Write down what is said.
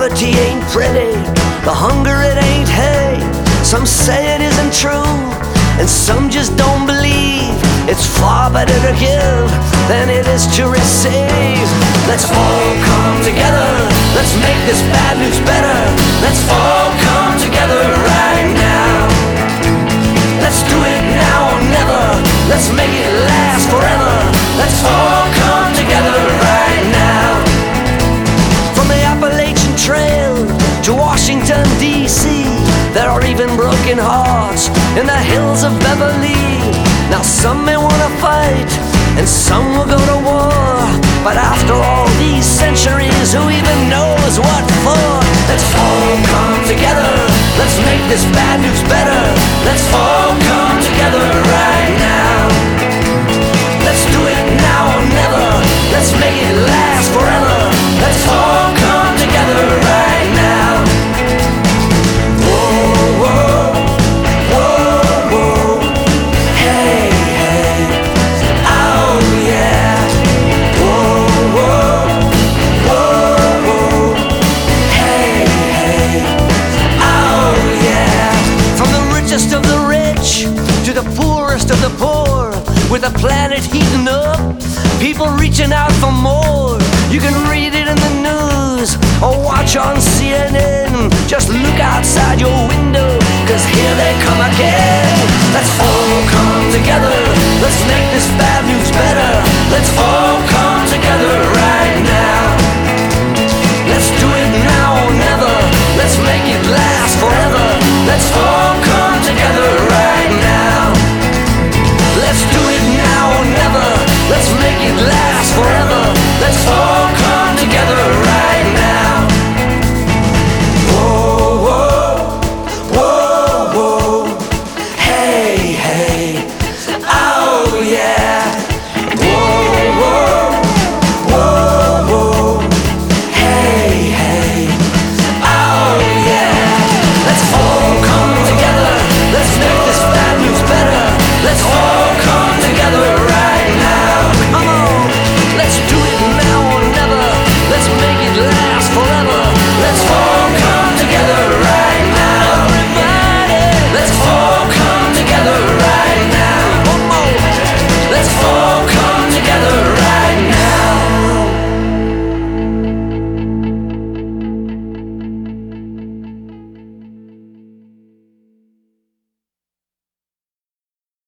poverty ain't pretty, the hunger it ain't hay. Some say it isn't true, and some just don't believe. It's far better to give than it is to receive. Let's all come together, let's make this bad news better. Let's all come together right now. Let's do it now or never, let's make it last forever. Let's all come together right now. From the Appalachian Trail to Washington, D.C., there are even broken hearts in the hills of Beverly. Now some may wanna fight, and some will go to war, but after all these centuries, who even knows what for? Let's all come together, let's make this bad news better. Let's all come together right now. Let's do it now or never, let's make it last forever. Let's all come together right now. Whoa, whoa, whoa, whoa. Hey, hey, oh yeah. Whoa, whoa, whoa, whoa. Hey, hey, oh yeah. From the richest of the rich to the poorest of the poor, with the planet heating up, people reaching out for more. You can read it in the news or watch on CNN. Just look outside your window, 'cause here they come again. Let's all come together,